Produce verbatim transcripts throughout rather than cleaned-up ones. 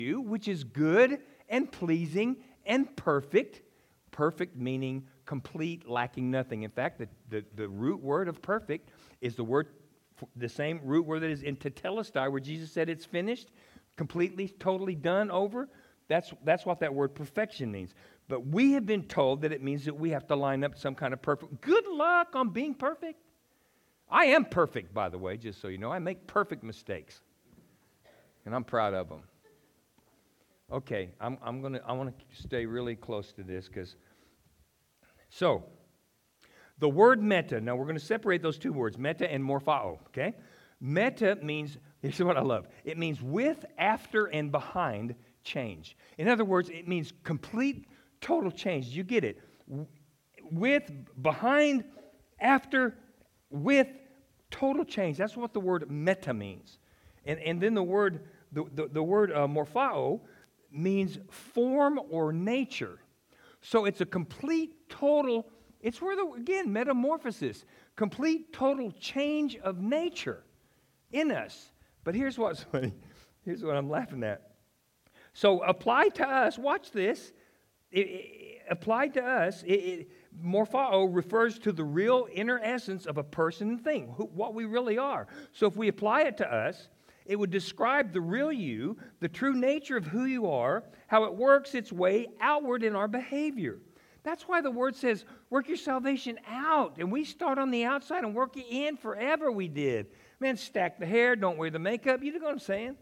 you, which is good and pleasing and perfect. Perfect meaning complete, lacking nothing. In fact, the, the, the root word of perfect is the word, the same root word that is in tetelestai, where Jesus said it's finished, completely, totally done, over. That's, that's what that word perfection means. But we have been told that it means that we have to line up some kind of perfect. Good luck on being perfect. I am perfect, by the way, just so you know. I make perfect mistakes, and I'm proud of them. Okay, I'm, I'm gonna. I want to stay really close to this because. So, the word meta. Now we're going to separate those two words, meta and morphao. Okay, meta means. This is what I love. It means with, after, and behind change. In other words, it means complete, total change. You get it? With, behind, after, with, total change. That's what the word meta means. And and then the word the the, the word uh, morphao means form or nature. So it's a complete, total, it's where, the again, metamorphosis, complete, total change of nature in us. But here's what's funny. Here's what I'm laughing at. So applied to us, watch this. It, it, applied to us, it, it, morphao refers to the real inner essence of a person and thing, who, what we really are. So if we apply it to us, it would describe the real you, the true nature of who you are, how it works its way outward in our behavior. That's why the word says, work your salvation out. And we start on the outside and work it in forever, we did. Man, stack the hair, don't wear the makeup. You know what I'm saying?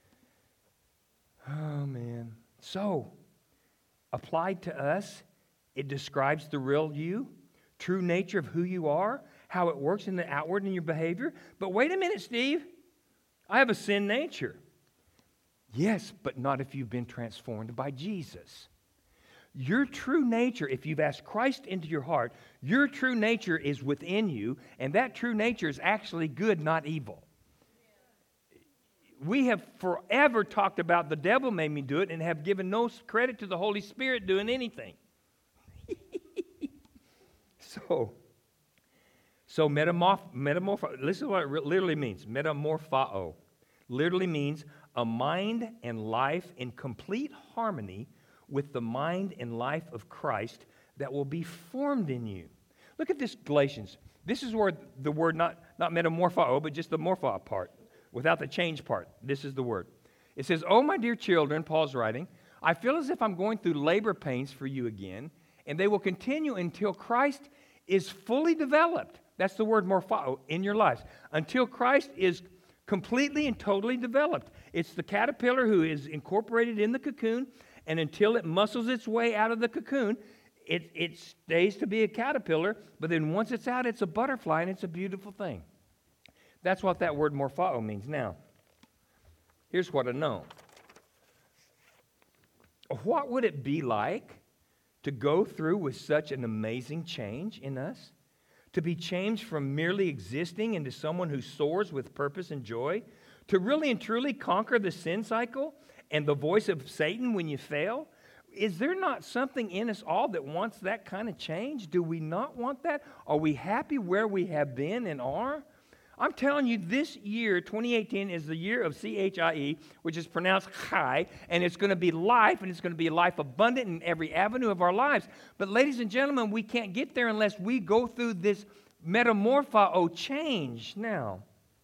Oh, man. So, applied to us, it describes the real you, true nature of who you are, how it works in the outward in your behavior. But wait a minute, Steve. I have a sin nature. Yes, but not if you've been transformed by Jesus. Your true nature, if you've asked Christ into your heart, your true nature is within you, and that true nature is actually good, not evil. We have forever talked about the devil made me do it and have given no credit to the Holy Spirit doing anything. so, so metamorph, metamorph, listen to what it literally means. Metamorphao literally means a mind and life in complete harmony with the mind and life of Christ that will be formed in you. Look at this, Galatians. This is where the word, not, not metamorphao, but just the morpho part, without the change part. This is the word. It says, "Oh, my dear children," Paul's writing, "I feel as if I'm going through labor pains for you again, and they will continue until Christ is fully developed." That's the word morphao in your lives. Until Christ is completely and totally developed. It's the caterpillar who is incorporated in the cocoon, and until it muscles its way out of the cocoon, it, it stays to be a caterpillar, but then once it's out, it's a butterfly, and it's a beautiful thing. That's what that word morphao means. Now, here's what I know. What would it be like to go through with such an amazing change in us? To be changed from merely existing into someone who soars with purpose and joy? To really and truly conquer the sin cycle and the voice of Satan when you fail? Is there not something in us all that wants that kind of change? Do we not want that? Are we happy where we have been and are? I'm telling you, this year, twenty eighteen, is the year of C H I E, which is pronounced chai, and it's going to be life, and it's going to be life abundant in every avenue of our lives. But ladies and gentlemen, we can't get there unless we go through this metamorphao change now.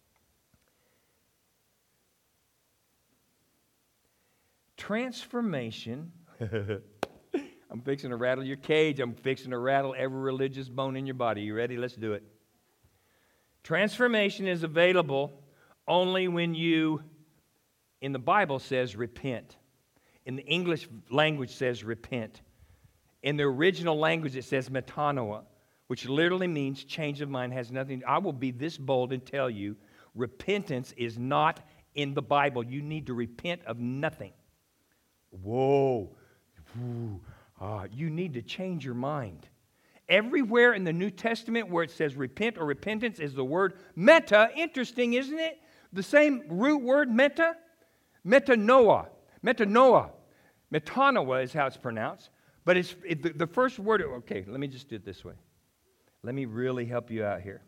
Transformation. I'm fixing to rattle your cage. I'm fixing to rattle every religious bone in your body. You ready? Let's do it. Transformation is available only when you, in the Bible says repent. In the English language says repent. In the original language it says metanoia, which literally means change of mind, has nothing. I will be this bold and tell you, repentance is not in the Bible. You need to repent of nothing. Whoa. Ooh. Ah, you need to change your mind. Everywhere in the New Testament where it says repent or repentance is the word meta. Interesting, isn't it? The same root word, meta. Metanoia. Metanoia. Metanoia is how it's pronounced. But it's it, the, the first word, okay, let me just do it this way. Let me really help you out here.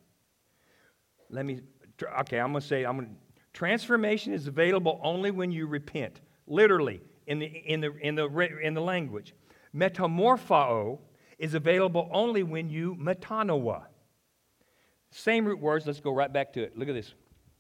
Let me, okay, I'm going to say, I'm going to, transformation is available only when you repent. literally in the, in the, in the, in the language. Metamorphao is available only when you metanoa. Same root words. Let's go right back to it. Look at this.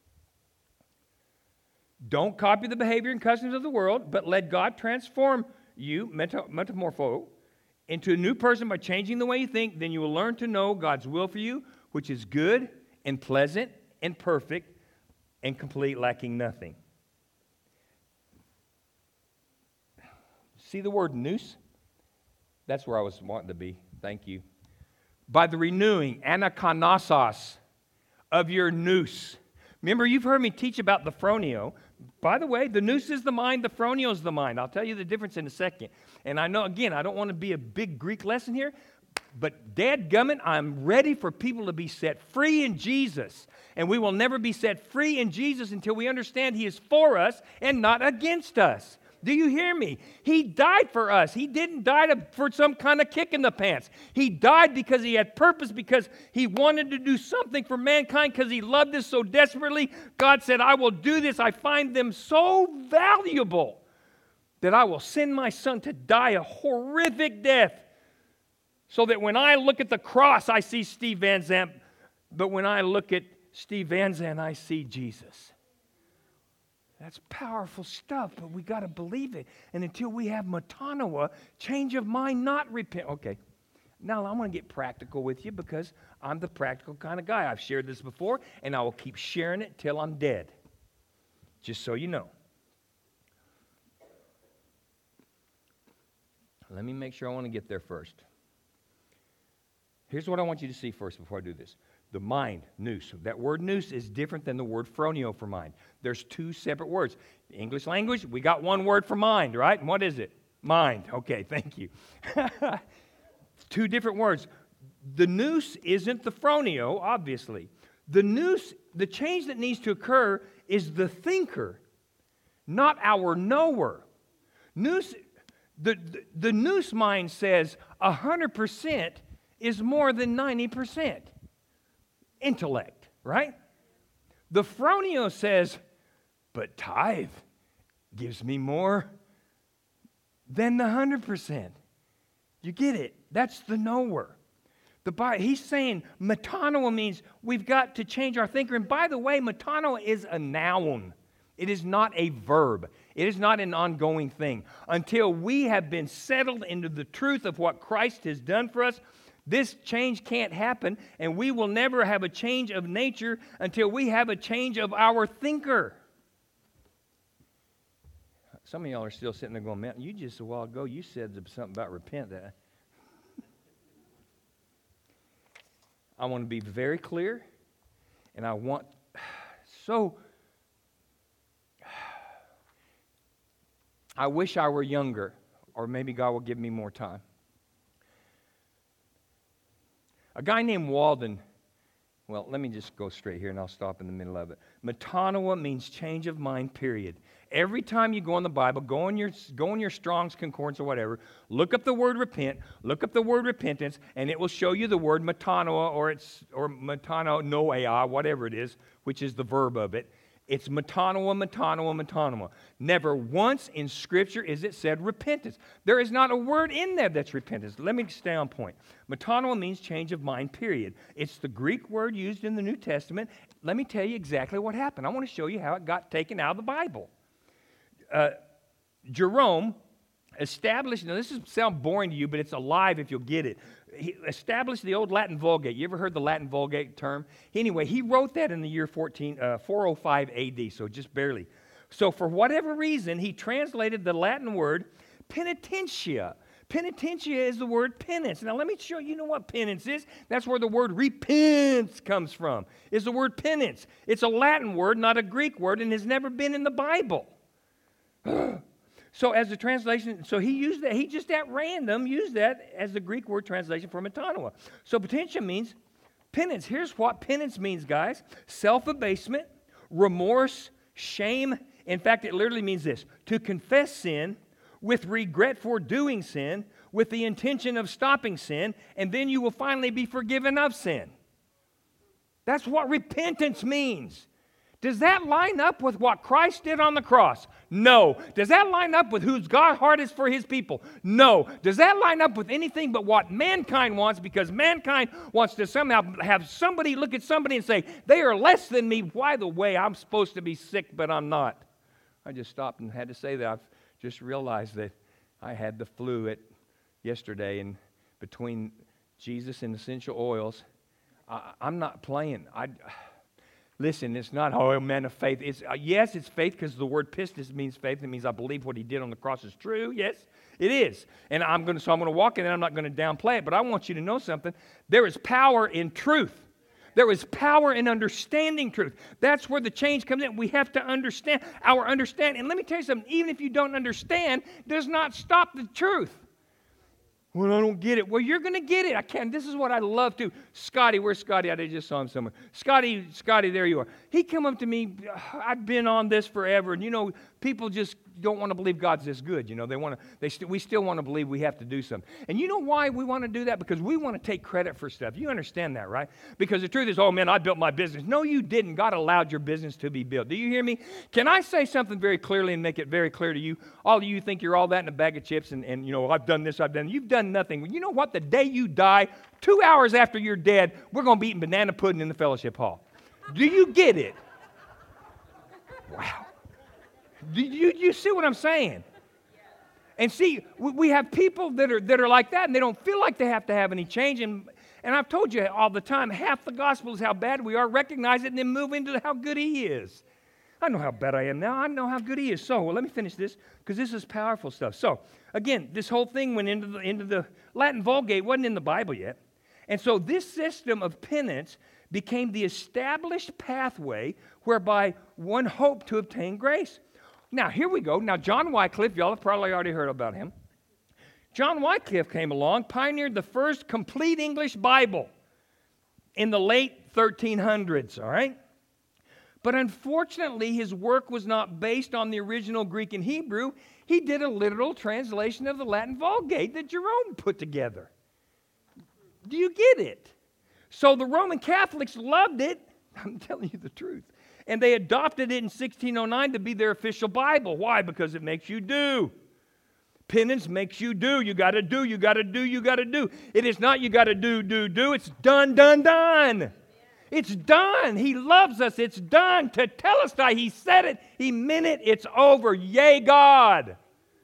Don't copy the behavior and customs of the world, but let God transform you, meta, metamorpho, into a new person by changing the way you think. Then you will learn to know God's will for you, which is good and pleasant and perfect and complete, lacking nothing. See the word nous? That's where I was wanting to be. Thank you. By the renewing, anakanasos, of your nous. Remember, you've heard me teach about the phroneo. By the way, the nous is the mind, the phroneo is the mind. I'll tell you the difference in a second. And I know, again, I don't want to be a big Greek lesson here, but dadgummit, I'm ready for people to be set free in Jesus. And we will never be set free in Jesus until we understand He is for us and not against us. Do you hear me? He died for us. He didn't die to, for some kind of kick in the pants. He died because He had purpose, because He wanted to do something for mankind, because He loved us so desperately. God said, I will do this. I find them so valuable that I will send my Son to die a horrific death, so that when I look at the cross, I see Steve Van Zandt, but when I look at Steve Van Zandt, I see Jesus. That's powerful stuff, but we got to believe it. And until we have metanoia, change of mind, not repent. Okay, now I'm going to get practical with you, because I'm the practical kind of guy. I've shared this before, and I will keep sharing it till I'm dead. Just so you know. Let me make sure I want to get there first. Here's what I want you to see first before I do this. The mind, nous. That word nous is different than the word phroneo for mind. There's two separate words. The English language, we got one word for mind, right? And what is it? Mind. Okay, thank you. Two different words. The nous isn't the phroneo, obviously. The nous, the change that needs to occur is the thinker, not our knower. Nous, the, the, the nous mind says one hundred percent is more than ninety percent. Intellect, right? The phroneo says, but tithe gives me more than the one hundred percent. You get it? That's the knower. The Bible, he's saying metanoia means we've got to change our thinker. And by the way, metanoia is a noun. It is not a verb. It is not an ongoing thing. Until we have been settled into the truth of what Christ has done for us, this change can't happen, and we will never have a change of nature until we have a change of our thinker. Some of y'all are still sitting there going, man, you just a while ago, you said something about repent. That I want to be very clear, and I want so, I wish I were younger, or maybe God will give me more time. A guy named Walden, well, let me just go straight here and I'll stop in the middle of it. Metanoia means change of mind, period. Every time you go in the Bible, go in your, go in your Strong's Concordance or whatever, look up the word repent, look up the word repentance, and it will show you the word metanoia or it's or metanoia, whatever it is, which is the verb of it. It's metanoia, metanoia, metanoia. Never once in Scripture is it said repentance. There is not a word in there that's repentance. Let me stay on point. Metanoia means change of mind, period. It's the Greek word used in the New Testament. Let me tell you exactly what happened. I want to show you how it got taken out of the Bible. Uh, Jerome established, now this is sound boring to you, but it's alive if you'll get it. He established the old Latin Vulgate. You ever heard the Latin Vulgate term? Anyway, he wrote that in the year fourteen, uh, four oh five A D, so just barely. So for whatever reason, he translated the Latin word penitentia. Penitentia is the word penance. Now let me show you, you know what penance is? That's where the word repentance comes from, is the word penance. It's a Latin word, not a Greek word, and has never been in the Bible. So as a translation, so he used that, he just at random used that as the Greek word translation for metanoia. So potentia means penance. Here's what penance means, guys. Self-abasement, remorse, shame. In fact, it literally means this: to confess sin with regret for doing sin, with the intention of stopping sin, and then you will finally be forgiven of sin. That's what repentance means. Does that line up with what Christ did on the cross? No. Does that line up with whose God's heart is for his people? No. Does that line up with anything but what mankind wants? Because mankind wants to somehow have somebody look at somebody and say, they are less than me. By the way, I'm supposed to be sick, but I'm not. I just stopped and had to say that. I've just realized that I had the flu at yesterday, and between Jesus and essential oils, I, I'm not playing. I... Listen, it's not, oh, man of faith. It's uh, yes, it's faith because the word pistis means faith. It means I believe what he did on the cross is true. Yes, it is. And I'm going to, so I'm going to walk in and I'm not going to downplay it. But I want you to know something. There is power in truth. There is power in understanding truth. That's where the change comes in. We have to understand our understanding. And let me tell you something. Even if you don't understand, does not stop the truth. Well, I don't get it. Well, you're going to get it. I can. This is what I love to. Scotty, where's Scotty? I just saw him somewhere. Scotty, Scotty, there you are. He come up to me. I've been on this forever, and you know, people just don't want to believe God's this good. You know, they want to. They st- we still want to believe we have to do something. And you know why we want to do that? Because we want to take credit for stuff. You understand that, right? Because the truth is, oh man, I built my business. No, you didn't. God allowed your business to be built. Do you hear me? Can I say something very clearly and make it very clear to you? All of you think you're all that in a bag of chips, and, and you know, I've done this, I've done. You've done nothing. You know what? The day you die, two hours after you're dead, we're going to be eating banana pudding in the fellowship hall. Do you get it? Wow. Do you, you see what I'm saying? And see, we, we have people that are that are like that, and they don't feel like they have to have any change. And, and I've told you all the time, half the gospel is how bad we are. Recognize it and then move into how good he is. I know how bad I am now. I know how good he is. So, well, let me finish this, because this is powerful stuff. So, again, this whole thing went into the, into the Latin Vulgate. Wasn't in the Bible yet. And so this system of penance became the established pathway whereby one hoped to obtain grace. Now, here we go. Now, John Wycliffe, y'all have probably already heard about him. John Wycliffe came along, pioneered the first complete English Bible in the late thirteen hundreds, all right? But unfortunately, his work was not based on the original Greek and Hebrew. He did a literal translation of the Latin Vulgate that Jerome put together. Do you get it? So the Roman Catholics loved it. I'm telling you the truth. And they adopted it in sixteen oh nine to be their official Bible. Why? Because it makes you do. Penance makes you do. You got to do, you got to do, you got to do. It is not you got to do, do, do. It's done, done, done. It's done. He loves us. It's done. Tetelestai. He said it. He meant it. It's over. Yay, God.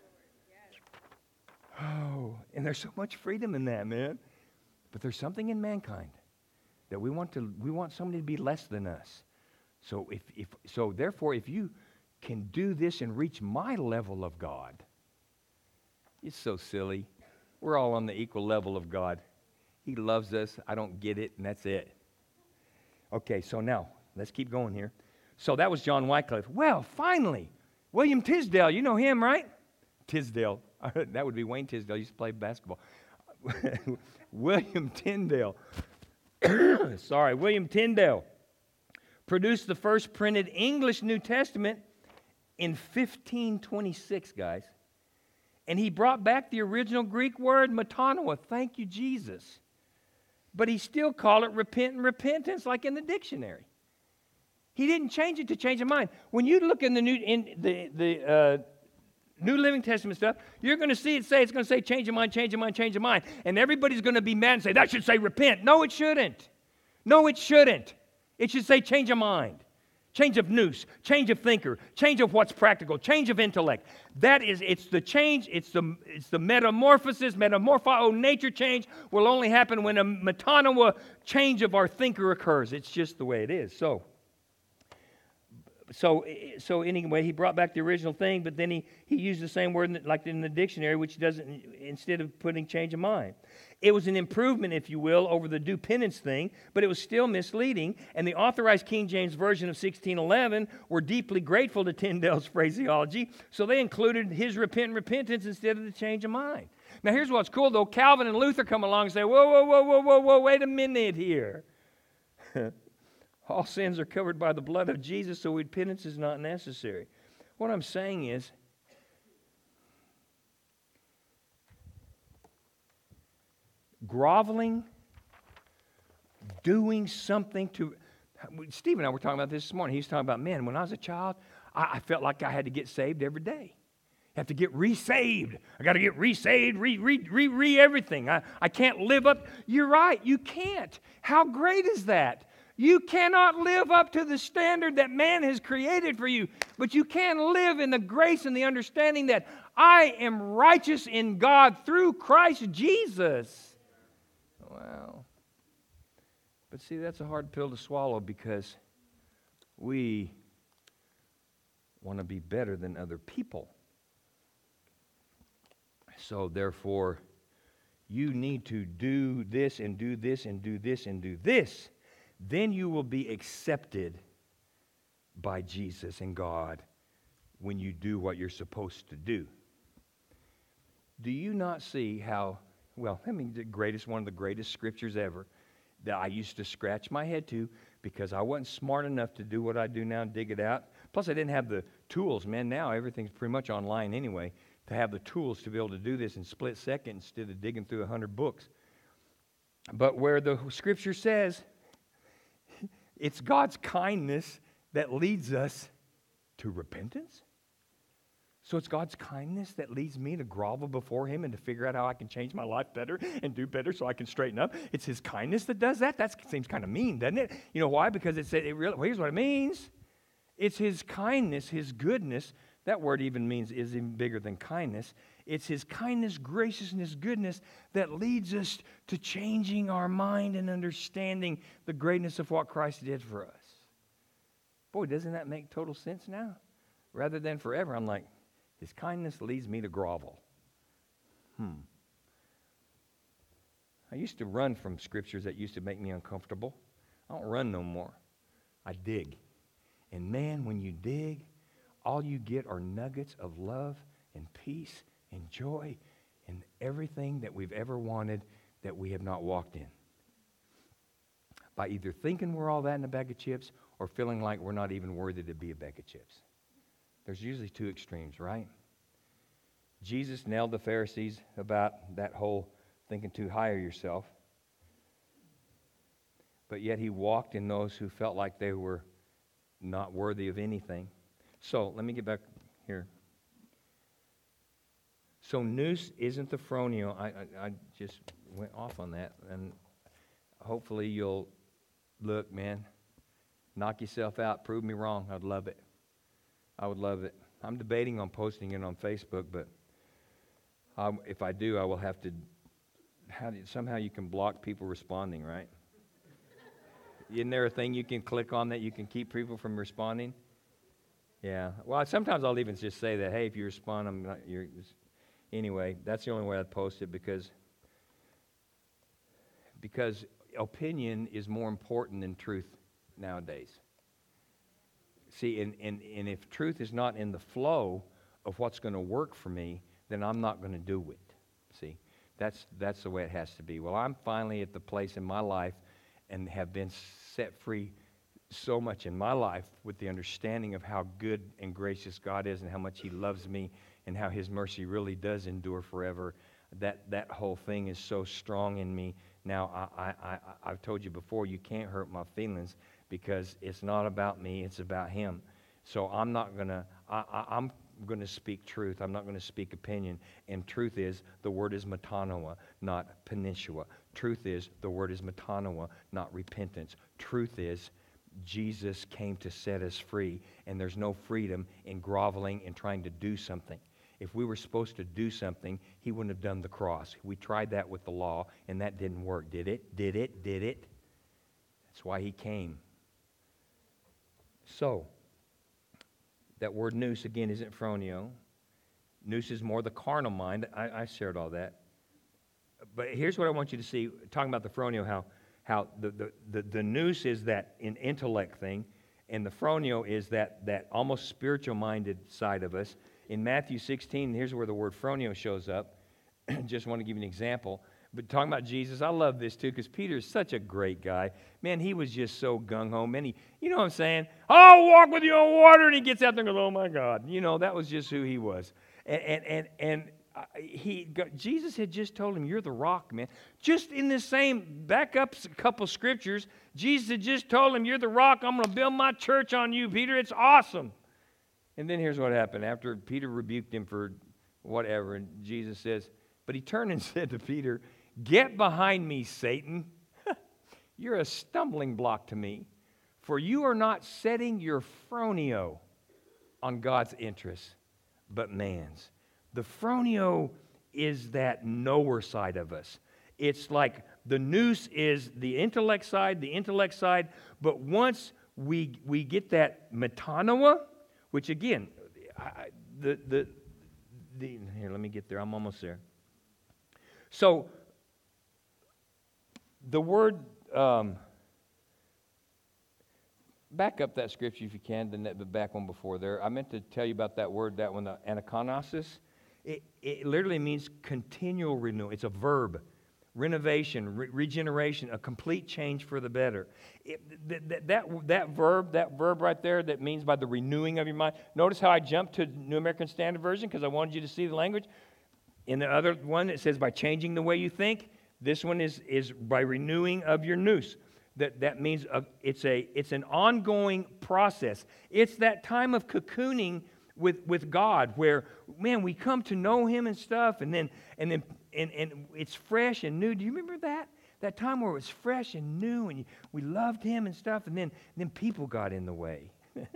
Oh, and there's so much freedom in that, man. But there's something in mankind that we want to. We want somebody to be less than us. So if, if so, therefore, if you can do this and reach my level of God, it's so silly. We're all on the equal level of God. He loves us. I don't get it, and that's it. Okay, so now, let's keep going here. So that was John Wycliffe. Well, finally, William Tisdale, you know him, right? Tisdale. That would be Wayne Tisdale. He used to play basketball. William Tyndale. Sorry, William Tyndale produced the first printed English New Testament in fifteen twenty-six, guys. And he brought back the original Greek word metanoia. Thank you, Jesus. But he still called it repent and repentance like in the dictionary. He didn't change it to change your mind. When you look in the New, in the, the uh, New Living Testament stuff, you're going to see it say, it's going to say change your mind, change your mind, change your mind. And everybody's going to be mad and say, that should say repent. No, it shouldn't. No, it shouldn't. It should say change your mind. Change of nous, change of thinker, change of what's practical, change of intellect. That is, it's the change, it's the it's the metamorphosis, metamorpho, nature change will only happen when a metanoia change of our thinker occurs. It's just the way it is. So, so, so anyway, he brought back the original thing, but then he, he used the same word like in the dictionary, which doesn't, instead of putting change of mind. It was an improvement, if you will, over the do penance thing, but it was still misleading, and the Authorized King James Version of sixteen eleven were deeply grateful to Tyndale's phraseology, so they included his repent and repentance instead of the change of mind. Now, here's what's cool, though. Calvin and Luther come along and say, whoa, whoa, whoa, whoa, whoa, whoa, wait a minute here. All sins are covered by the blood of Jesus, so penance is not necessary. What I'm saying is, groveling, doing something to... Steve and I were talking about this this morning. He was talking about, man, when I was a child, I, I felt like I had to get saved every day. I have to get re-saved. I got to get re-saved, re, re, re, re everything. I, I can't live up. You're right, you can't. How great is that? You cannot live up to the standard that man has created for you, but you can live in the grace and the understanding that I am righteous in God through Christ Jesus. Wow. But see, that's a hard pill to swallow because we want to be better than other people. So therefore, you need to do this and do this and do this and do this. Then you will be accepted by Jesus and God when you do what you're supposed to do. Do you not see how, well, I mean, the greatest, one of the greatest scriptures ever that I used to scratch my head to because I wasn't smart enough to do what I do now and dig it out. Plus, I didn't have the tools. Man, now everything's pretty much online anyway, to have the tools to be able to do this in split second instead of digging through a hundred books. But where the scripture says it's God's kindness that leads us to repentance. So it's God's kindness that leads me to grovel before Him and to figure out how I can change my life better and do better so I can straighten up. It's His kindness that does that. That seems kind of mean, doesn't it? You know why? Because it said, it really, well, here's what it means. It's His kindness, His goodness. That word even means is even bigger than kindness. It's His kindness, graciousness, goodness that leads us to changing our mind and understanding the greatness of what Christ did for us. Boy, doesn't that make total sense now? Rather than forever, I'm like, His kindness leads me to grovel. Hmm. I used to run from scriptures that used to make me uncomfortable. I don't run no more. I dig. And man, when you dig, all you get are nuggets of love and peace and joy and everything that we've ever wanted that we have not walked in. By either thinking we're all that in a bag of chips or feeling like we're not even worthy to be a bag of chips. There's usually two extremes, right? Jesus nailed the Pharisees about that whole thinking too high of yourself. But yet He walked in those who felt like they were not worthy of anything. So, let me get back here. So, nous isn't the phronio. I, I, I just went off on that. And hopefully you'll look, man, knock yourself out, prove me wrong. I'd love it. I would love it. I'm debating on posting it on Facebook, but um, if I do, I will have to, how do you, somehow you can block people responding, right? Isn't there a thing you can click on that you can keep people from responding? Yeah. Well, sometimes I'll even just say that, hey, if you respond, I'm not, you're, anyway, that's the only way I'd post it because, because opinion is more important than truth nowadays. See, and, and, and if truth is not in the flow of what's going to work for me, then I'm not going to do it. See, that's that's the way it has to be. Well, I'm finally at the place in my life and have been set free so much in my life with the understanding of how good and gracious God is and how much He loves me and how His mercy really does endure forever. That that whole thing is so strong in me. Now, I, I, I, I've told you before, you can't hurt my feelings because it's not about me, it's about Him. So I'm not going to, I'm going to speak truth. I'm not going to speak opinion. And truth is, the word is metanoia, not peninsula. Truth is, the word is metanoia, not repentance. Truth is, Jesus came to set us free, and there's no freedom in groveling and trying to do something. If we were supposed to do something, He wouldn't have done the cross. We tried that with the law, and that didn't work. Did it? Did it? Did it? That's why He came. So, that word nous, again, isn't phronio. Nous is more the carnal mind. I, I shared all that. But here's what I want you to see, talking about the phronio, how, how the, the, the, the nous is that in intellect thing, and the phronio is that, that almost spiritual-minded side of us. In Matthew sixteen, here's where the word phronio shows up. Just want to give you an example. But talking about Jesus, I love this too because Peter is such a great guy. Man, he was just so gung-ho. Man, he, you know what I'm saying? I'll walk with you on water. And he gets out there and goes, oh my God. You know, that was just who he was. And, and, and, and he Jesus had just told him, you're the rock, man. Just in the same, back up a couple scriptures, Jesus had just told him, you're the rock. I'm going to build my church on you, Peter. It's awesome. And then here's what happened. After Peter rebuked him for whatever, and Jesus says, but he turned and said to Peter, get behind me, Satan. You're a stumbling block to me, for you are not setting your phronio on God's interests, but man's. The phronio is that knower side of us. It's like the nous is the intellect side, the intellect side, but once we we get that metanoia, which again, I, the, the, the, here, let me get there, I'm almost there. So, the word, um, back up that scripture if you can, the, the back one before there. I meant to tell you about that word, that one, the anakonosis. It, it literally means continual renewal. It's a verb. Renovation, re- regeneration, a complete change for the better. It, that, that, that, that verb, that verb right there, that means by the renewing of your mind. Notice how I jumped to New American Standard Version because I wanted you to see the language. In the other one, it says by changing the way you think. This one is, is by renewing of your nous. That, that means a, it's, a, it's an ongoing process. It's that time of cocooning with, with God where, man, we come to know Him and stuff, and then and then and, and it's fresh and new. Do you remember that? That time where it was fresh and new, and you, we loved Him and stuff, and then, and then people got in the way.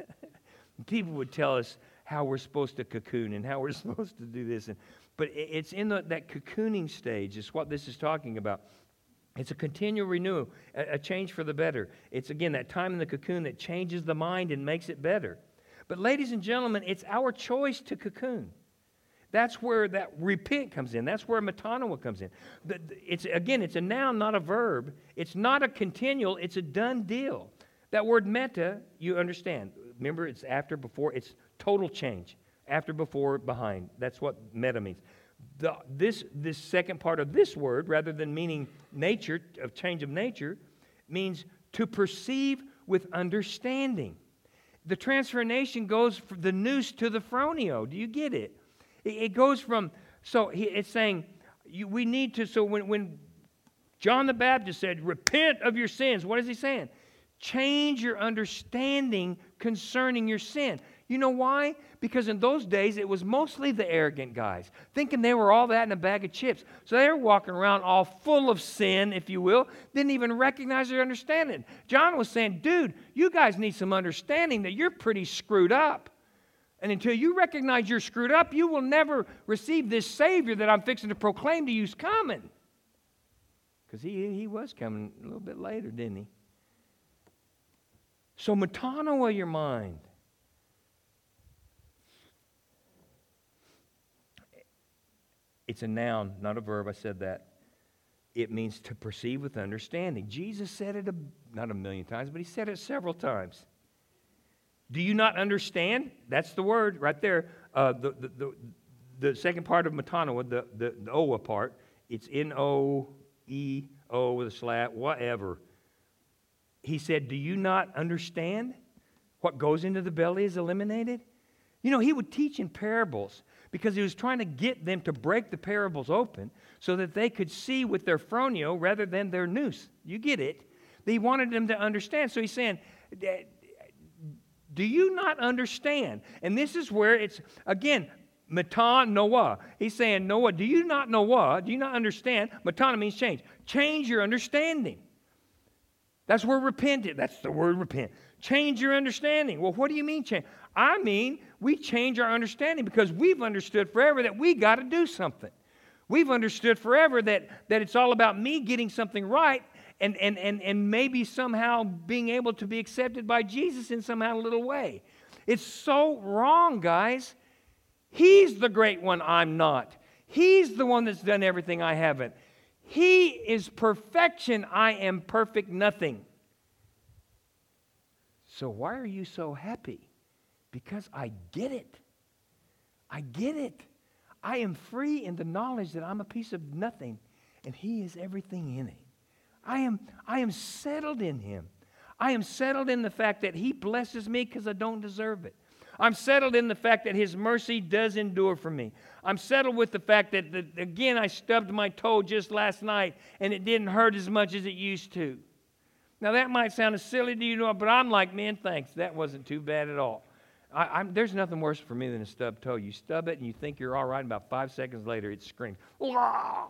People would tell us how we're supposed to cocoon and how we're supposed to do this. And, but it, it's in the, that cocooning stage is what this is talking about. It's a continual renewal, a, a change for the better. It's, again, that time in the cocoon that changes the mind and makes it better. But ladies and gentlemen, it's our choice to cocoon. That's where that repent comes in. That's where metanoia comes in. The, it's, again, it's a noun, not a verb. It's not a continual. It's a done deal. That word meta, you understand. Remember, it's after, before. It's total change. After, before, behind. That's what meta means. The, this, this second part of this word, rather than meaning nature, of change of nature, means to perceive with understanding. The transformation goes from the nous to the phronio. Do you get it? It, it goes from, so he, it's saying, you, we need to, so when, when John the Baptist said, repent of your sins, what is he saying? Change your understanding concerning your sin. You know why? Because in those days, it was mostly the arrogant guys, thinking they were all that in a bag of chips. So they were walking around all full of sin, if you will, didn't even recognize or understand it. John was saying, dude, you guys need some understanding that you're pretty screwed up. And until you recognize you're screwed up, you will never receive this Savior that I'm fixing to proclaim to you's coming. Because he, he was coming a little bit later, didn't he? So metanoia your mind. It's a noun, not a verb. I said that. It means to perceive with understanding. Jesus said it a, not a million times, but he said it several times. Do you not understand? That's the word right there. Uh, the, the, the, the second part of metanoia, the, the, the oa part, it's N O E O with a slash, whatever. He said, do you not understand? What goes into the belly is eliminated. You know, he would teach in parables because he was trying to get them to break the parables open so that they could see with their phronio rather than their nous. You get it? He wanted them to understand. So he's saying, do you not understand? And this is where it's, again, metanoia. He's saying, Noah, do you not know? Do you not understand? Metanoia means change. Change your understanding. That's where repent is. That's the word repent. Change your understanding. Well, what do you mean change? I mean, we change our understanding because we've understood forever that we got to do something. We've understood forever that, that it's all about me getting something right and, and, and, and maybe somehow being able to be accepted by Jesus in somehow a little way. It's so wrong, guys. He's the great one, I'm not. He's the one that's done everything I haven't. He is perfection, I am perfect nothing. So why are you so happy? Because I get it. I get it. I am free in the knowledge that I'm a piece of nothing, and He is everything in it. I am, I am settled in Him. I am settled in the fact that He blesses me because I don't deserve it. I'm settled in the fact that His mercy does endure for me. I'm settled with the fact that, that, again, I stubbed my toe just last night and it didn't hurt as much as it used to. Now, that might sound as silly to you, but I'm like, man, thanks. That wasn't too bad at all. I, I'm, there's nothing worse for me than a stubbed toe. You stub it and you think you're all right, and about five seconds later it screams. Wah!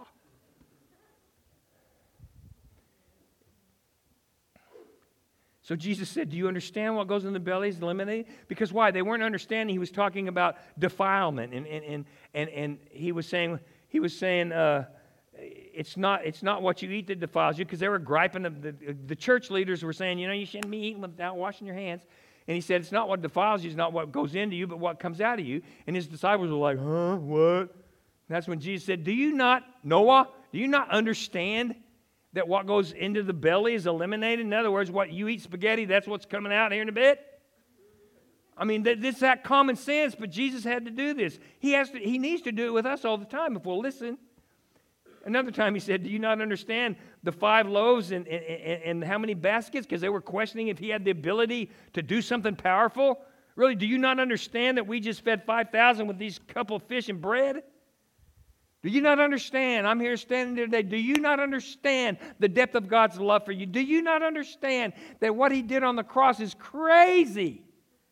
So Jesus said, do you understand what goes in the belly is eliminated? Because why? They weren't understanding. He was talking about defilement. And and and and, and he was saying, he was saying uh, it's not it's not what you eat that defiles you, because they were griping. The, the, the church leaders were saying, you know, you shouldn't be eating without washing your hands. And he said, it's not what defiles you, it's not what goes into you, but what comes out of you. And his disciples were like, huh, what? And that's when Jesus said, do you not, Noah, do you not understand that what goes into the belly is eliminated? In other words, what you eat spaghetti, that's what's coming out here in a bit. I mean, this is that common sense, but Jesus had to do this. He has to. He needs to do it with us all the time if we'll listen. Another time he said, do you not understand the five loaves and, and, and, and how many baskets? Because they were questioning if he had the ability to do something powerful. Really, do you not understand that we just fed five thousand with these couple of fish and bread? Do you not understand? I'm here standing there today. Do you not understand the depth of God's love for you? Do you not understand that what He did on the cross is crazy?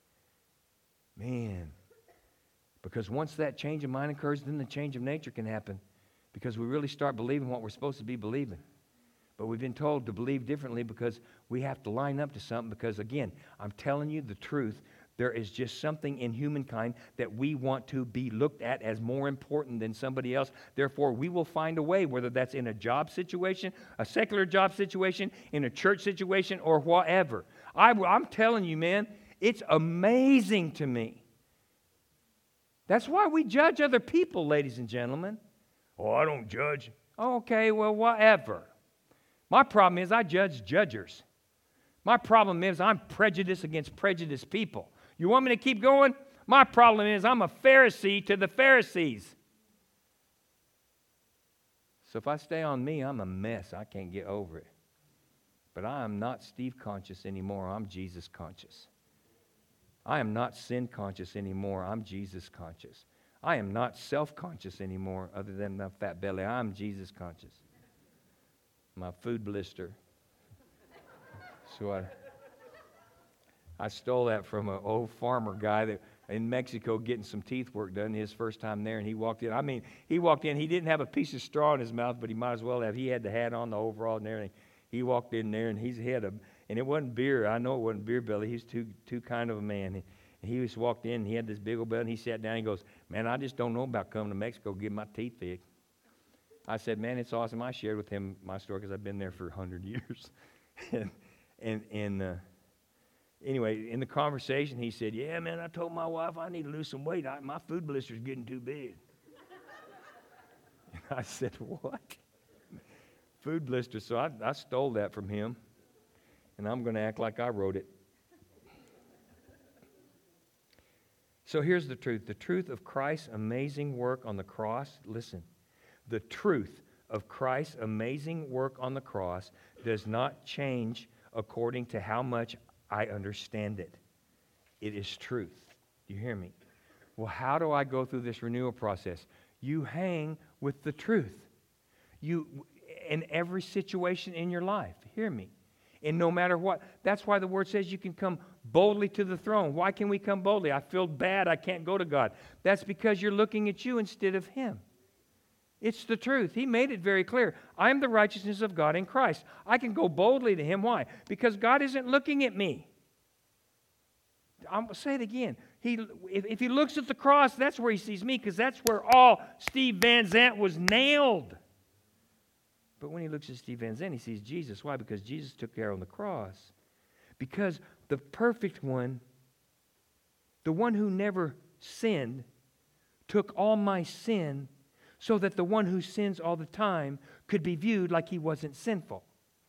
Man, because once that change of mind occurs, then the change of nature can happen, because we really start believing what we're supposed to be believing. But we've been told to believe differently because we have to line up to something, because, again, I'm telling you the truth. There is just something in humankind that we want to be looked at as more important than somebody else. Therefore, we will find a way, whether that's in a job situation, a secular job situation, in a church situation, or whatever. I, I'm telling you, man, it's amazing to me. That's why we judge other people, ladies and gentlemen. Oh, I don't judge. Oh, okay, well, whatever. My problem is I judge judgers. My problem is I'm prejudiced against prejudiced people. You want me to keep going? My problem is I'm a Pharisee to the Pharisees. So if I stay on me, I'm a mess. I can't get over it. But I am not Steve conscious anymore. I'm Jesus conscious. I am not sin conscious anymore. I'm Jesus conscious. I am not self-conscious anymore other than my fat belly. I'm Jesus conscious. My food blister. So I... I stole that from an old farmer guy that in Mexico getting some teeth work done his first time there, and he walked in. I mean, he walked in. He didn't have a piece of straw in his mouth, but he might as well have. He had the hat on, the overall, and everything. He walked in there, and he's had a, and it wasn't beer. I know it wasn't beer belly. He's too too kind of a man. And he just walked in, and he had this big old belly, and he sat down. And he goes, "Man, I just don't know about coming to Mexico, getting my teeth fixed." I said, "Man, it's awesome." I shared with him my story because I've been there for a hundred years, and and and. Uh, Anyway, in the conversation, he said, yeah, man, I told my wife I need to lose some weight. I, my food blister's getting too big. And I said, what? Food blister. So I, I stole that from him, and I'm going to act like I wrote it. So here's the truth. The truth of Christ's amazing work on the cross, listen, the truth of Christ's amazing work on the cross does not change according to how much I understand it. It is truth. Do you hear me? Well, how do I go through this renewal process? You hang with the truth. You, in every situation in your life. Hear me. And no matter what. That's why the Word says you can come boldly to the throne. Why can we come boldly? I feel bad. I can't go to God. That's because you're looking at you instead of Him. It's the truth. He made it very clear. I am the righteousness of God in Christ. I can go boldly to Him. Why? Because God isn't looking at me. I'll say it again. He, if, if He looks at the cross, that's where He sees me, because that's where all Steve Van Zandt was nailed. But when He looks at Steve Van Zandt, He sees Jesus. Why? Because Jesus took care on the cross. Because the perfect one, the one who never sinned, took all my sin so that the one who sins all the time could be viewed like he wasn't sinful.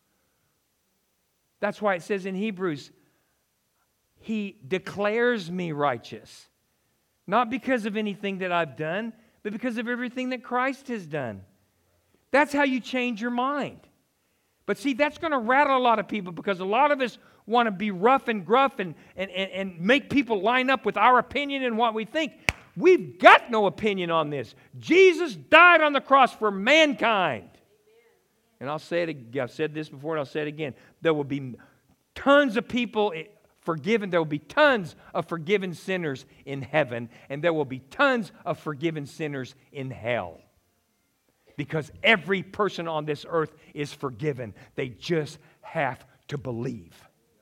That's why it says in Hebrews, He declares me righteous. Not because of anything that I've done, but because of everything that Christ has done. That's how you change your mind. But see, that's going to rattle a lot of people, because a lot of us, want to be rough and gruff and, and, and, and make people line up with our opinion and what we think. We've got no opinion on this. Jesus died on the cross for mankind. And I'll say it again. I've said this before and I'll say it again. There will be tons of people forgiven. There will be tons of forgiven sinners in heaven. And there will be tons of forgiven sinners in hell. Because every person on this earth is forgiven. They just have to believe.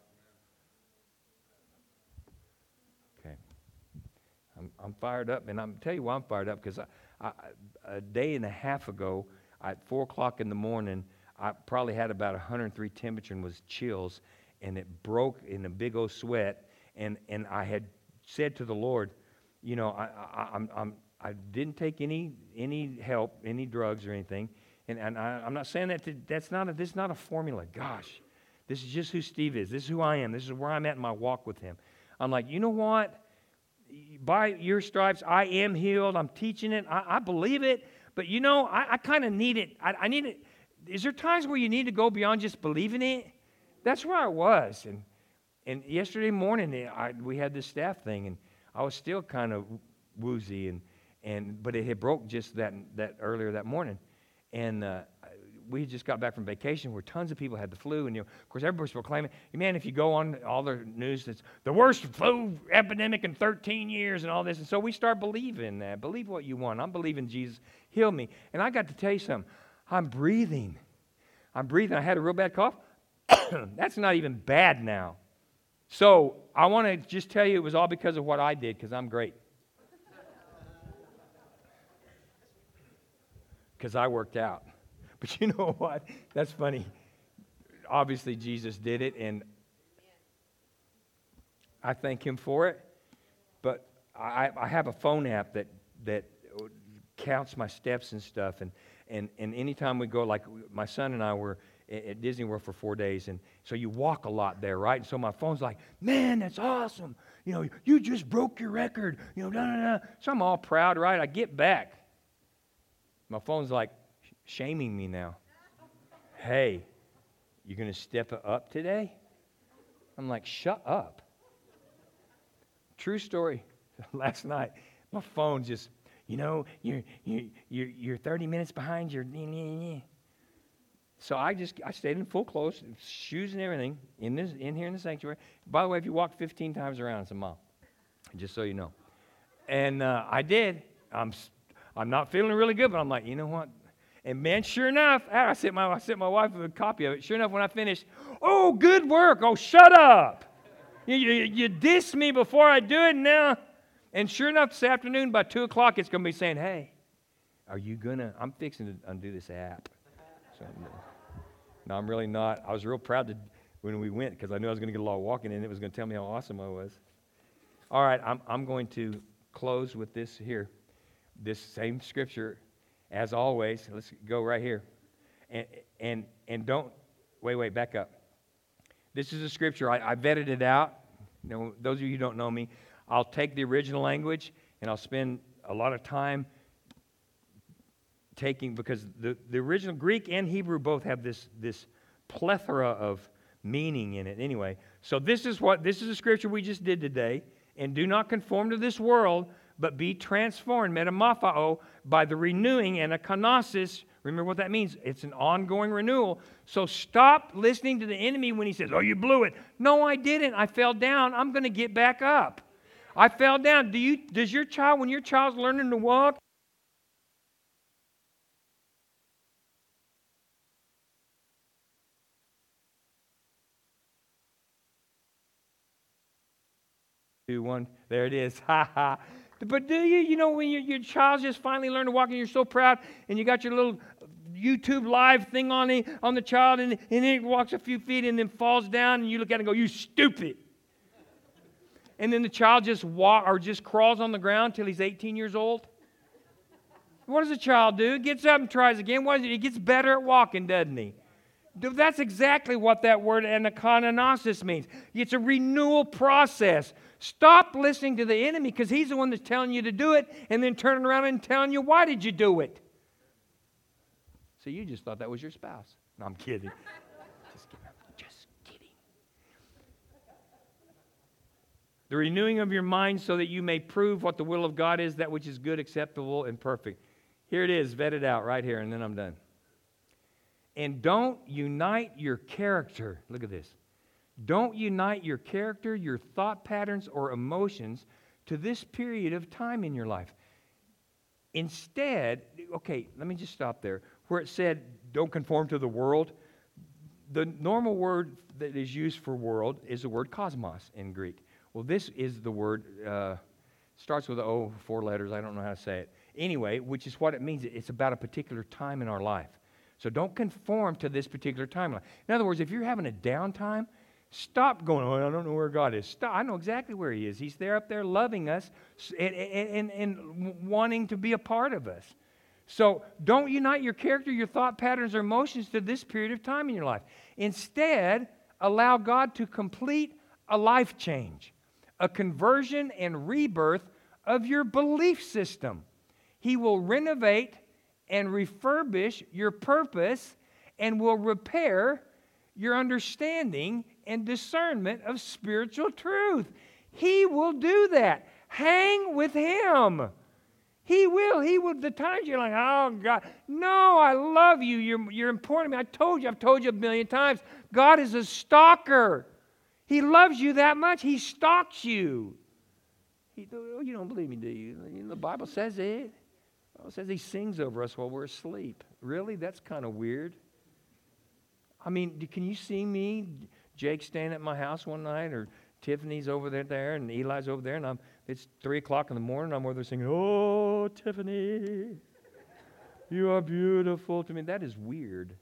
Okay. I'm, I'm fired up. And I'm tell you why I'm fired up. Because I, I, a day and a half ago, at four o'clock in the morning, I probably had about one hundred three temperature and was chills. And it broke in a big old sweat. And, and I had said to the Lord, you know, I, I, I'm... I'm I didn't take any any help, any drugs or anything, and, and I, I'm not saying that to, that's not a, this is not a formula. Gosh, this is just who Steve is. This is who I am. This is where I'm at in my walk with Him. I'm like, you know what? By your stripes, I am healed. I'm teaching it. I, I believe it. But you know, I, I kind of need it. I, I need it. Is there times where you need to go beyond just believing it? That's where I was. And and yesterday morning, I, we had this staff thing, and I was still kind of woozy and. And but it had broke just that that earlier that morning, and uh, we just got back from vacation where tons of people had the flu, and you know, of course everybody's proclaiming, man, if you go on all the news, it's the worst flu epidemic in thirteen years and all this, and so we start believing that. Believe what you want. I'm believing Jesus healed me, and I got to tell you something. I'm breathing. I'm breathing. I had a real bad cough. That's not even bad now. So I want to just tell you it was all because of what I did, because I'm great. Because I worked out. But you know what? That's funny. Obviously, Jesus did it, and I thank Him for it. But I, I have a phone app that that counts my steps and stuff. And, and, and anytime we go, like my son and I were at Disney World for four days, and so you walk a lot there, right? And so my phone's like, man, that's awesome. You know, you just broke your record. You know, da da da. So I'm all proud, right? I get back. My phone's like shaming me now. Hey, you going to step up today? I'm like, shut up. True story. Last night, my phone just, you know, you're you're you're, you're thirty minutes behind your. So I just I stayed in full clothes, shoes and everything in this in here in the sanctuary. By the way, if you walk fifteen times around, it's a mile. Just so you know. And uh, I did. I'm. I'm not feeling really good, but I'm like, you know what? And man, sure enough, I sent my I sent my wife a copy of it. Sure enough, when I finished, oh, good work. Oh, shut up. You, you, you diss me before I do it now. And sure enough, this afternoon, by two o'clock, it's going to be saying, hey, are you going to, I'm fixing to undo this app. So, no, I'm really not. I was real proud to, when we went, because I knew I was going to get a lot of walking in. It was going to tell me how awesome I was. All right, I'm I'm going to close with this here. This same scripture, as always. Let's go right here, and and and don't wait. Wait, back up. This is a scripture. I, I vetted it out. You know, those of you who don't know me, I'll take the original language and I'll spend a lot of time taking because the, the original Greek and Hebrew both have this this plethora of meaning in it. Anyway, so this is what this is a scripture we just did today. And do not conform to this world, but be transformed, metamorpho, by the renewing, and a kenosis. Remember what that means. It's an ongoing renewal. So stop listening to the enemy when he says, oh, you blew it. No, I didn't. I fell down. I'm going to get back up. I fell down. Do you? Does your child, when your child's learning to walk, two, one, there it is. Ha ha. But do you, you know, when your, your child's just finally learned to walk and you're so proud and you got your little YouTube live thing on the, on the child and, and it walks a few feet and then falls down and you look at it and go, you stupid. And then the child just walk or just crawls on the ground till he's eighteen years old. What does a child do? He gets up and tries again. What is it? He gets better at walking, doesn't he? That's exactly what that word anakanosis means. It's a renewal process. Stop listening to the enemy because he's the one that's telling you to do it and then turning around and telling you, why did you do it? So you just thought that was your spouse. No, I'm kidding. Just kidding. Just kidding. The renewing of your mind so that you may prove what the will of God is, that which is good, acceptable, and perfect. Here it is, vet it out right here, and then I'm done. And don't unite your character. Look at this. Don't unite your character, your thought patterns, or emotions to this period of time in your life. Instead, okay, let me just stop there. Where it said, don't conform to the world, the normal word that is used for world is the word cosmos in Greek. Well, this is the word, uh, starts with O, four letters, I don't know how to say it. Anyway, which is what it means. It's about a particular time in our life. So don't conform to this particular timeline. In other words, if you're having a downtime, stop going, oh, I don't know where God is. Stop. I know exactly where He is. He's there up there loving us and, and, and wanting to be a part of us. So don't unite your character, your thought patterns, or emotions to this period of time in your life. Instead, allow God to complete a life change, a conversion and rebirth of your belief system. He will renovate and refurbish your purpose and will repair your understanding and discernment of spiritual truth. He will do that. Hang with Him. He will. He will. The times you're like, oh, God, no, I love you. You're, you're important to me. I told you. I've told you a million times. God is a stalker. He loves you that much. He stalks you. He, oh, you don't believe me, do you? The Bible says it. The Bible says He sings over us while we're asleep. Really? That's kind of weird. I mean, can you see me, Jake, standing at my house one night, or Tiffany's over there, there, and Eli's over there, and I'm. It's three o'clock in the morning. I'm over there singing, "Oh, Tiffany, you are beautiful to me." That is weird.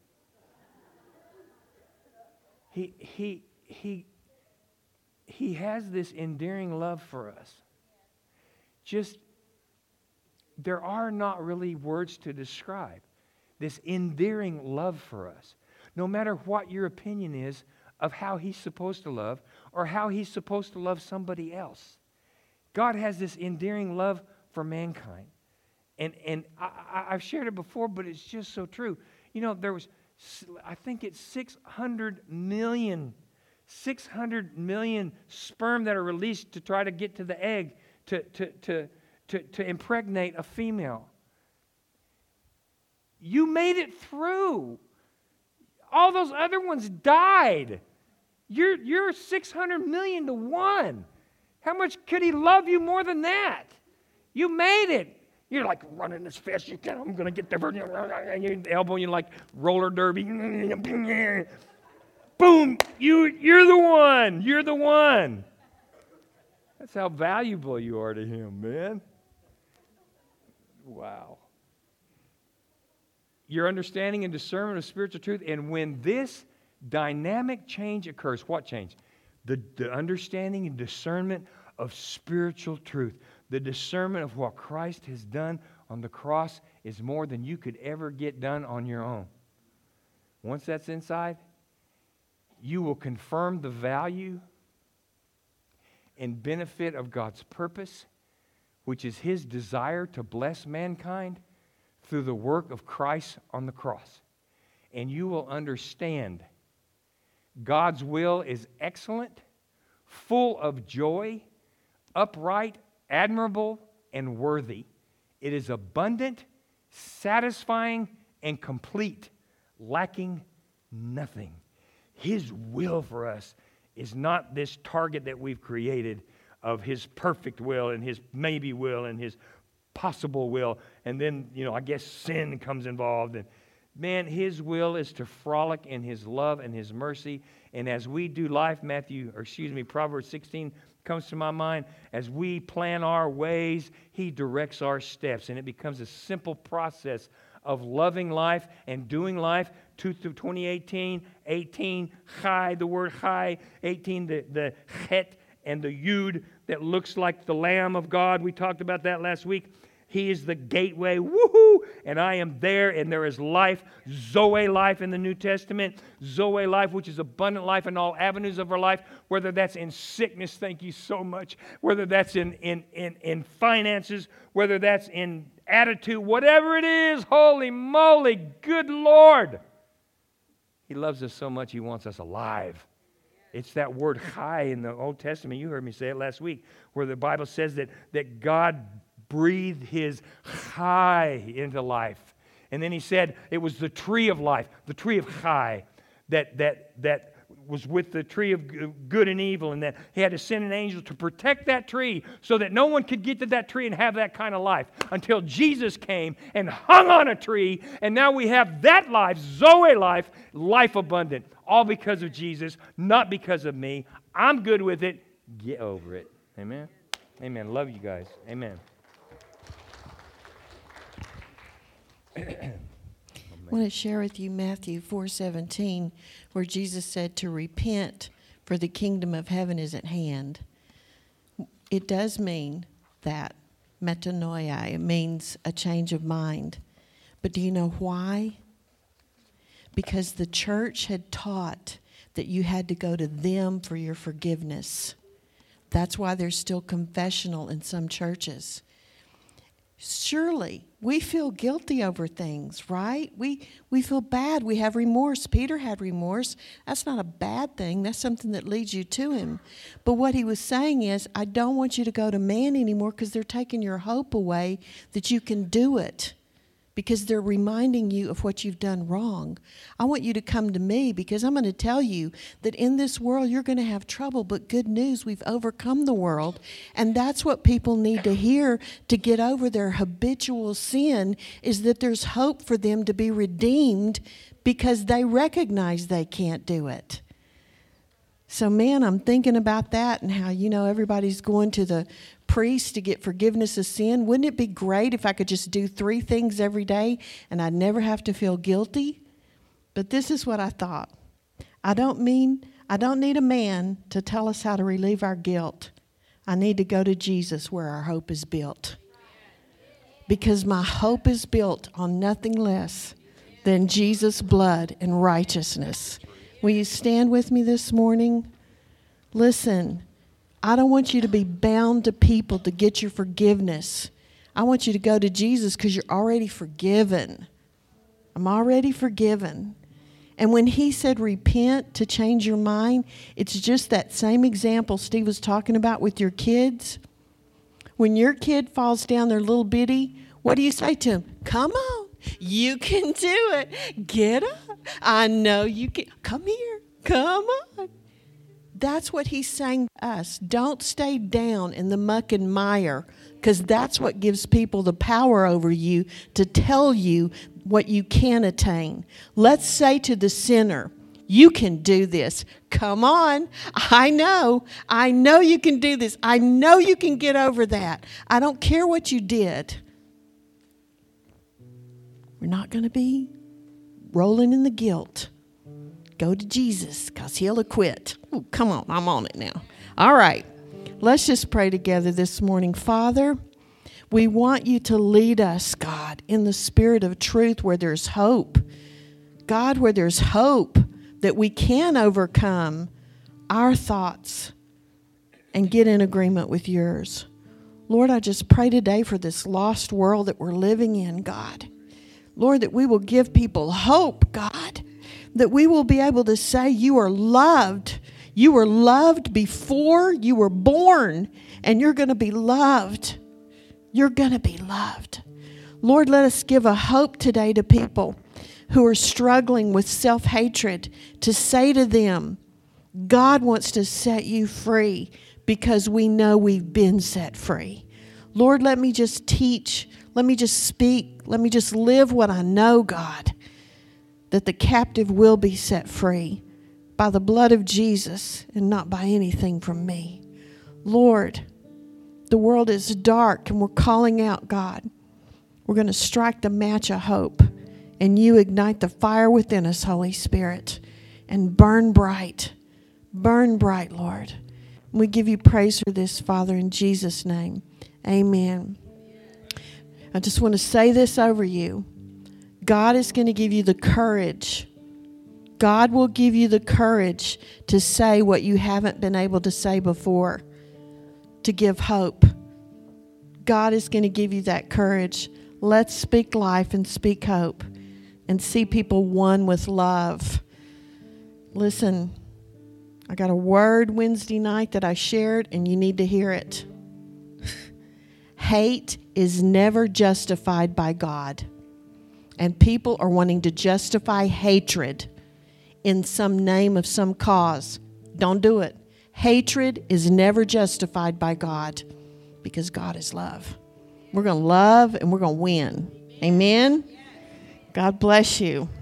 He he he he has this endearing love for us. Just there are not really words to describe this endearing love for us. No matter what your opinion is of how He's supposed to love or how He's supposed to love somebody else. God has this endearing love for mankind. And and I, I, I've shared it before, but it's just so true. You know, there was, I think it's six hundred million, six hundred million sperm that are released to try to get to the egg to, to, to, to, to impregnate a female. You made it through. All those other ones died. You're, you're six hundred million to one. How much could He love you more than that? You made it. You're like running as fast as you can. I'm going to get there. And you're elbowing you like roller derby. Boom. You, you're the one. You're the one. That's how valuable you are to Him, man. Wow. Your understanding and discernment of spiritual truth. And when this dynamic change occurs, what change? The, the understanding and discernment of spiritual truth. The discernment of what Christ has done on the cross is more than you could ever get done on your own. Once that's inside, you will confirm the value and benefit of God's purpose, which is His desire to bless mankind through the work of Christ on the cross. And you will understand God's will is excellent, full of joy, upright, admirable, and worthy. It is abundant, satisfying, and complete, lacking nothing. His will for us is not this target that we've created of His perfect will and His maybe will and His possible will. And then, you know, I guess sin comes involved. And man, His will is to frolic in His love and His mercy. And as we do life, Matthew, or excuse me, Proverbs sixteen comes to my mind. As we plan our ways, He directs our steps. And it becomes a simple process of loving life and doing life. Two through twenty eighteen, eighteen, chai, the word chai, eighteen, the, the chet and the yud that looks like the Lamb of God. We talked about that last week. He is the gateway, woohoo, and I am there, and there is life, Zoe life in the New Testament, Zoe life, which is abundant life in all avenues of our life, whether that's in sickness, thank you so much, whether that's in, in, in, in finances, whether that's in attitude, whatever it is, holy moly, good Lord. He loves us so much, He wants us alive. It's that word chai in the Old Testament. You heard me say it last week, where the Bible says that, that God breathed his chai into life. And then he said it was the tree of life, the tree of chai, that, that, that was with the tree of good and evil, and that he had to send an angel to protect that tree so that no one could get to that tree and have that kind of life until Jesus came and hung on a tree, and now we have that life, Zoe life, life abundant, all because of Jesus, not because of me. I'm good with it. Get over it. Amen? Amen. Love you guys. Amen. I want to share with you Matthew four seventeen, where Jesus said to repent, for the kingdom of heaven is at hand. It does mean that, metanoia. It means a change of mind. But do you know why? Because the church had taught that you had to go to them for your forgiveness. That's why there's still confessional in some churches. Surely, we feel guilty over things, right? We we feel bad. We have remorse. Peter had remorse. That's not a bad thing. That's something that leads you to him. But what he was saying is, I don't want you to go to man anymore because they're taking your hope away that you can do it, because they're reminding you of what you've done wrong. I want you to come to me, because I'm going to tell you that in this world you're going to have trouble, but good news, we've overcome the world. And that's what people need to hear to get over their habitual sin, is that there's hope for them to be redeemed because they recognize they can't do it. So, man, I'm thinking about that and how, you know, everybody's going to the priest to get forgiveness of sin. Wouldn't it be great if I could just do three things every day and I'd never have to feel guilty? But this is what I thought. I don't mean, I don't need a man to tell us how to relieve our guilt. I need to go to Jesus where our hope is built. Because my hope is built on nothing less than Jesus' blood and righteousness. Will you stand with me this morning? Listen, I don't want you to be bound to people to get your forgiveness. I want you to go to Jesus because you're already forgiven. I'm already forgiven. And when he said repent to change your mind, it's just that same example Steve was talking about with your kids. When your kid falls down their little bitty, what do you say to him? Come on, you can do it. Get up. I know you can. Come here. Come on. That's what he's saying to us. Don't stay down in the muck and mire, because that's what gives people the power over you to tell you what you can attain. Let's say to the sinner, you can do this. Come on. I know. I know you can do this. I know you can get over that. I don't care what you did. We're not going to be rolling in the guilt. Go to Jesus, because he'll acquit. Ooh, come on, I'm on it now. All right, let's just pray together this morning. Father, we want you to lead us, God, in the spirit of truth where there's hope. God, where there's hope that we can overcome our thoughts and get in agreement with yours. Lord, I just pray today for this lost world that we're living in, God. Lord, that we will give people hope, God. That we will be able to say you are loved. You were loved before you were born, and you're going to be loved. You're going to be loved. Lord, let us give a hope today to people who are struggling with self-hatred, to say to them, God wants to set you free because we know we've been set free. Lord, let me just teach. Let me just speak. Let me just live what I know, God, that the captive will be set free by the blood of Jesus and not by anything from me. Lord, the world is dark and we're calling out, God. We're going to strike the match of hope, and you ignite the fire within us, Holy Spirit, and burn bright. Burn bright, Lord. We give you praise for this, Father, in Jesus' name. Amen. I just want to say this over you. God is going to give you the courage. God will give you the courage to say what you haven't been able to say before, to give hope. God is going to give you that courage. Let's speak life and speak hope and see people one with love. Listen, I got a word Wednesday night that I shared, and you need to hear it. Hate is never justified by God. And people are wanting to justify hatred in some name of some cause. Don't do it. Hatred is never justified by God because God is love. We're going to love and we're going to win. Amen? God bless you.